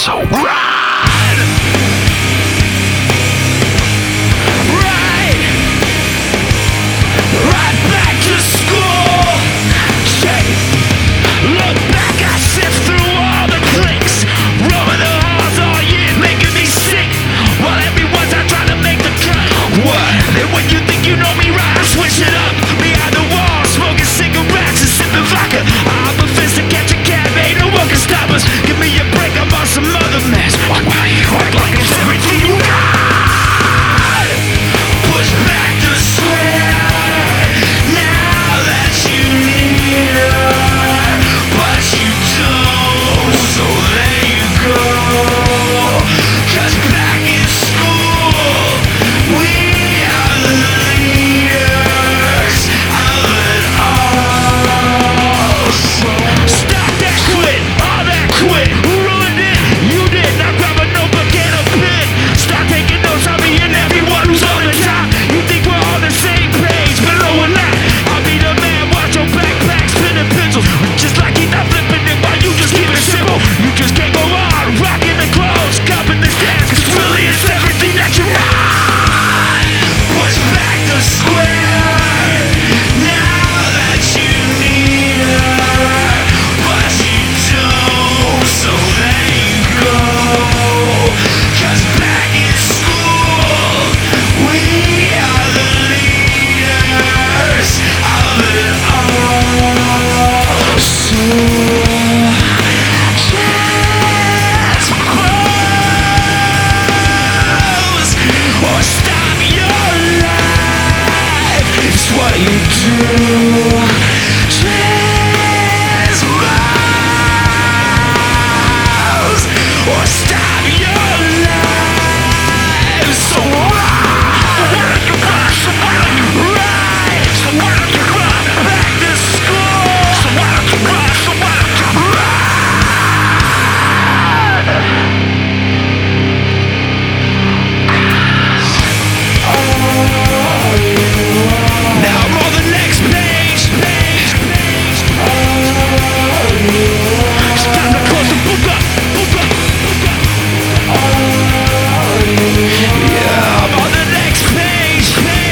So run! Right back to school. Look back, I sift through all the clicks, roaming the halls all year, making me sick. While everyone's out trying to make the cut. What? And when you think you know me right, I switch it up. Behind the wall, smoking cigarettes and sipping vodka. I'm a fist to catch a cab, ain't no one can stop us. Give me a break, I'm on some other mess. Why you act like it's everything you got? Push back the sweat. Now that you need her, but you don't, so there you go. 'Cause back in school, we are the leaders of it all. Stop that quit, all that quit. Who ruined it? You did. Now grab a notebook and a pen. Start taking notes on me and everyone who's on the top. You think we're on the same page, but no we're not. I'll be the man, watch your backpacks, pen and pencils. Just like he's not flipping it while you just keep it simple. You just can't go on rocking the clothes, cupping the dance, 'cause really it's everything that you want. Push back the square. Now that you need her, but you don't, so there you go. 'Cause back in school, we are the leaders of it all. So just close or stop your life. It's what you do. Just close or stop your life. So why don't you run? So why don't you run? So why don't you run back to school? So why don't you run? So why don't you run? Now I'm on the next page. It's time to close the book up. Yeah, I'm on the next page.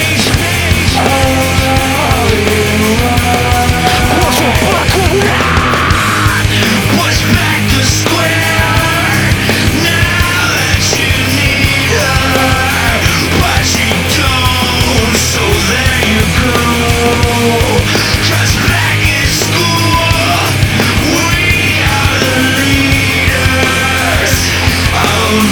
Push back the square. Now that you need her, but you don't, so there you go. 'Cause back in school, we are the leaders of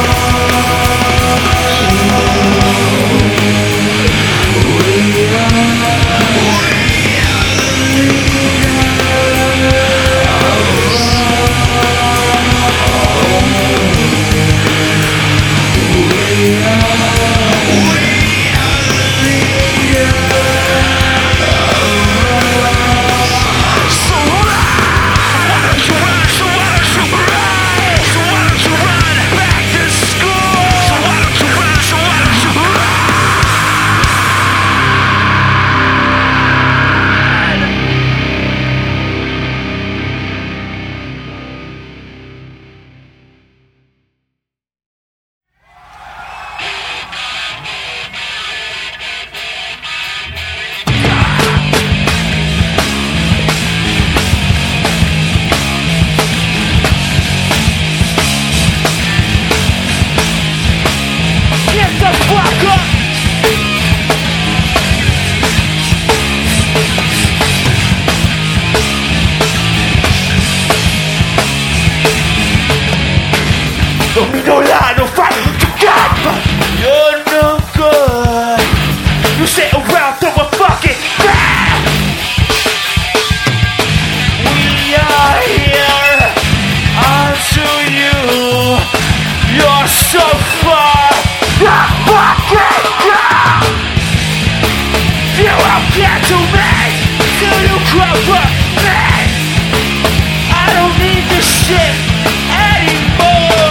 no lie, no fight, you got. You're no good. You sit around, throw a fucking bag. We are here unto you. You're so far. You will get to me till you cover me. I don't need this shit anymore.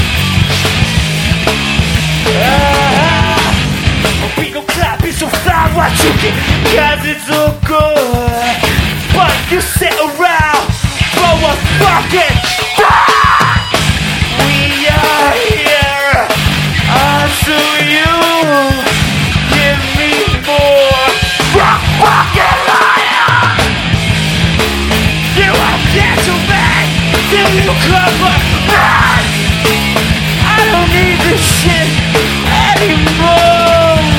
We gon' clap, it's so far. what you get, cause it's all good. But you sit around for a fucking fuck. We are here until you give me more. Fucking liar. You won't get to me till you cover me. I don't need this shit anymore.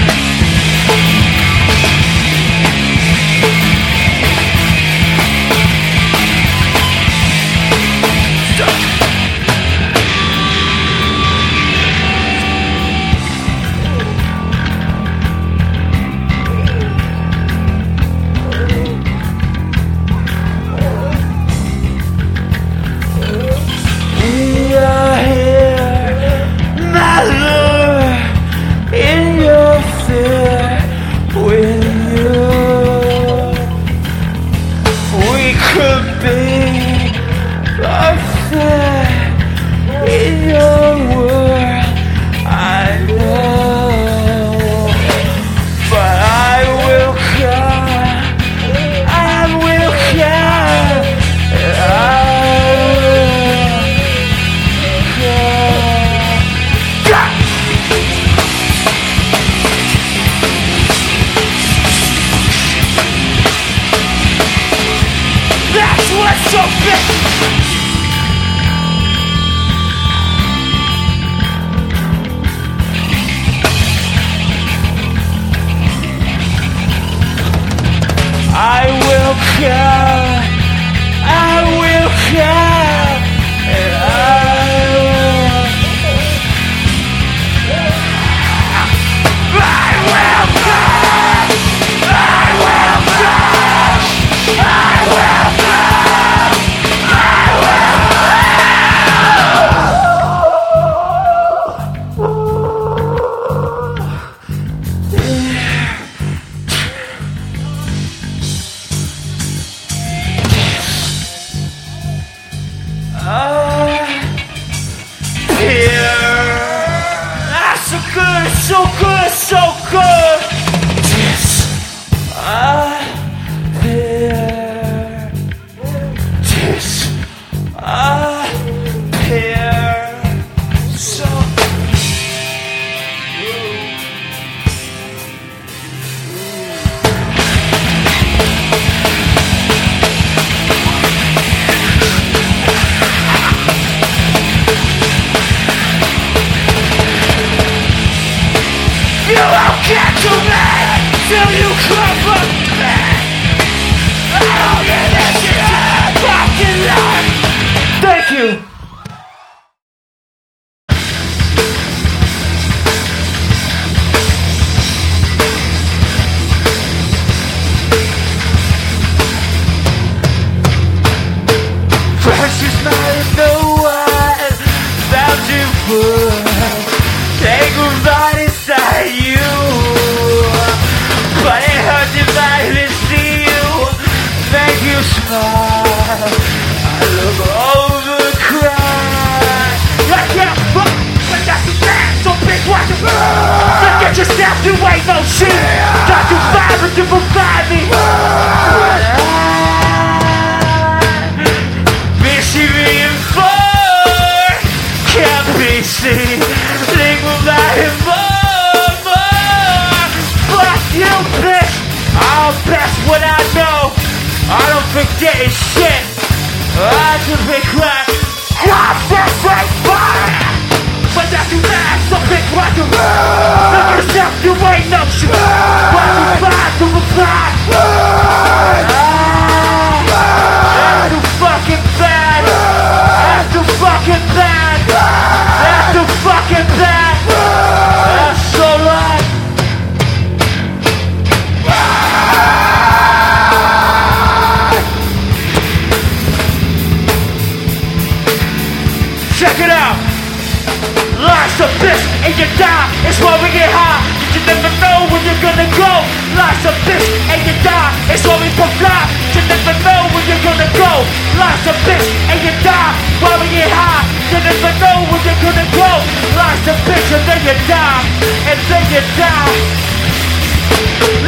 Life's a bitch and you die while we get high. You never know when you're gonna go. Life's a bitch and then you die, and then you die.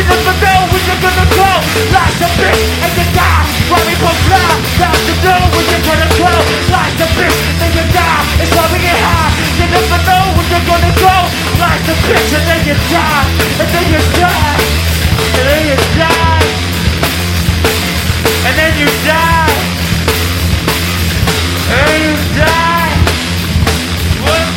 never know when you're gonna go. Life's a bitch and you die. Why we both fly? Down to know when you're gonna go. Life's a bitch and you die. It's why we get high. You never know when you're gonna go. Life's a bitch and then you die. And then you die. And then you die. And then you die. And then you die. What?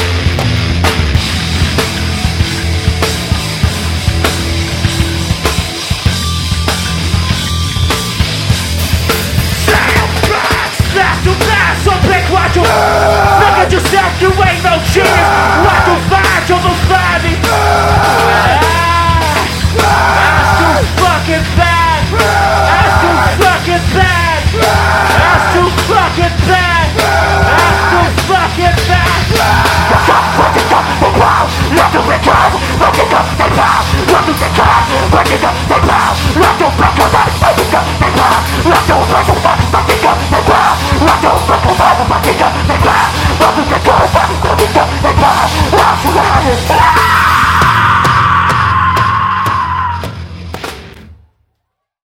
Blast to blast, so big, watch you. Look at yourself, you ain't no genius. Watch you find, you almost find me. That's too fucking bad. That's too fucking bad. That's too fucking bad. That's too fucking bad.